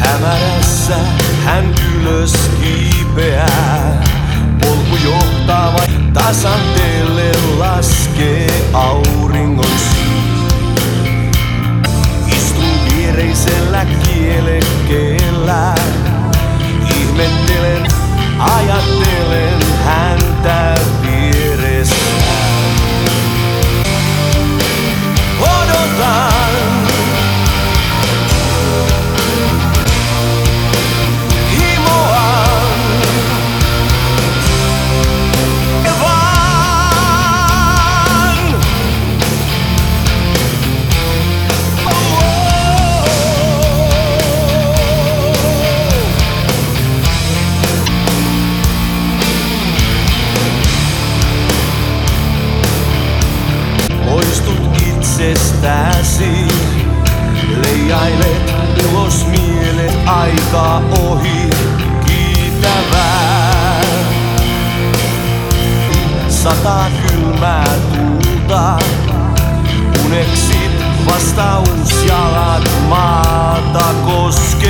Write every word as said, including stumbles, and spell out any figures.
Hämärässä hän ylös kiipeää. Polku johtaa vain tasanteelle, laskee auringon sii. Istun viereisellä kielekkeellä, ihmettelen, ajattelen häntä vieressä. Odotan itsestäsi, leijailet ulos mielet, aikaa ohi kiitävää. Sataa kylmää tuulta, uneksit vastausjalat maata koskee.